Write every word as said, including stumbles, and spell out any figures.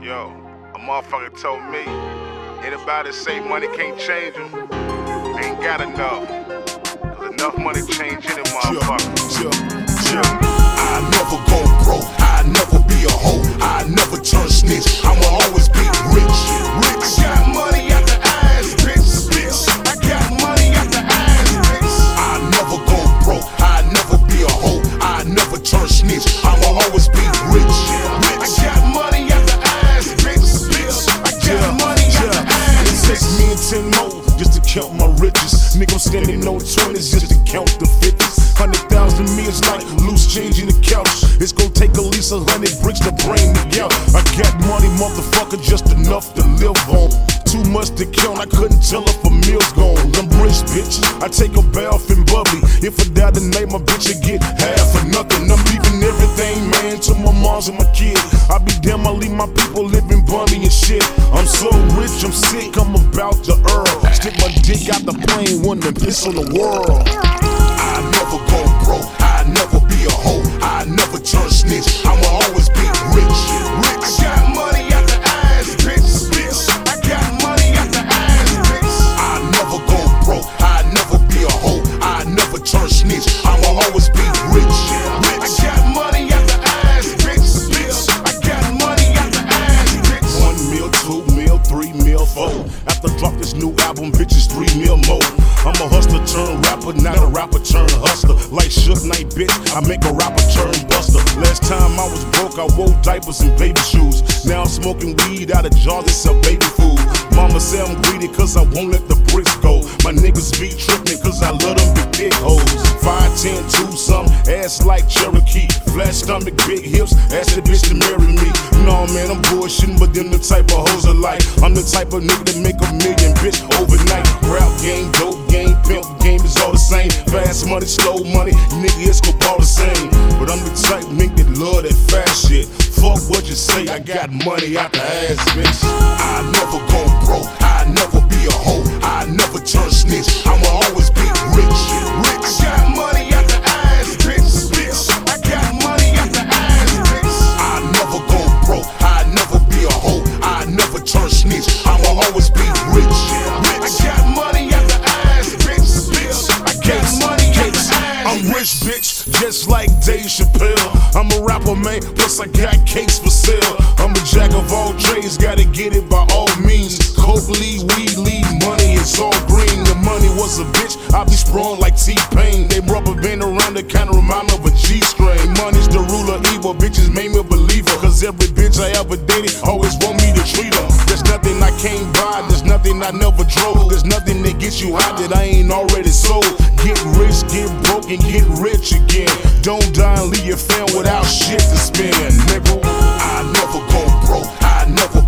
Yo, a motherfucker told me, anybody say money can't change them, ain't got enough. Cause enough money change any motherfucker. Yeah, yeah, yeah. I never go broke, I never be a hoe, I never turn snitch, I'ma always be rich, rich. I got money out the eyes, bitch, bitch. I got money out the eyes, bitch. I never go broke, I never be a hoe, I never turn snitch, I'ma always be rich, rich. I got money out the eyes, bitch, bitch. I got yeah, money yeah. out the eyes. It takes me and ten more just to count my riches. Nigga, I'm standing on twenties just to count the fifties. Hundred thousand meals like loose change in the couch. It's gonna take at least a hundred bricks to bring me out. I got money, motherfucker, just enough to live on. Too much to count, I couldn't tell if a meal's gone. I'm rich, bitch, I take a bath in bubbly. If I die tonight, my bitch, I get half or nothing. I'm leaving everything, man, to my moms and my kids. I be damn, I leave my people living bummy and shit. I'm so rich, I'm sick, I'm about to earn. Stick my dick out the plane, one and piss on the world. I never go broke, I never be a hoe, I never turn snitch, I'ma always be rich, rich. I got money out the eyes, bitch, bitch. I got money out the eyes, bitch. I never go broke, I never be a hoe, I never turn snitch, I'ma always be rich, rich. I got money out the eyes, bitch, bitch. I got money out the eyes, bitch. One meal, two meal, three meal, four. After drop this new album, bitches three meal more. I'm a hustler turn rapper, not a rapper turn hustler. Like Suge Knight, bitch, I make a rapper turn buster. Last time I was broke, I wore diapers and baby shoes. Now I'm smoking weed out of jars that sell baby food. Mama say I'm greedy cause I won't let the bricks go. My niggas be tripping cause I love them big dick hoes. five ten, two something, ass like Cherokee. Flat stomach, big hips, ask the bitch to marry me. No man, I'm bullshitting, but them the type of hoes I like. I'm the type of nigga that make a million, bitch, overnight. Rap game, dope game, pimp game is all the same. Fast money, slow money, nigga, it's go all the same. But I'm the type nigga that love that fast shit. Fuck what you say, I got money out the ass, bitch. I never go broke, I never be a hoe, I never turn snitch, I'ma always be rich, rich. I got money out the eyes, bitch, bitch. I got money out the eyes, bitch. I never go broke, I never be a hoe, I never turn snitch, I'ma always be rich, rich. I got money out the eyes, bitch, bitch. I got money out the eyes. I'm rich, bitch, just like Dave Chappelle. I'm a rapper, man, plus I got cakes for sale. I'm a jack of all trades, gotta get it by all means. Coke, lead, weed, lead, money, it's all green. The money was a bitch, I be sprung like T-Pain. They rubber band around it, kinda remind me of a G-string. Money's the ruler, evil bitches made me a believer. Cause every bitch I ever dated always want me to treat her. There's nothing I can't buy, there's nothing I never drove. There's nothing that gets you high that I ain't already sold. Get rich, get broke, and get rich again. Don't die and leave your fam without shit to spend, nigga. I never go broke, I never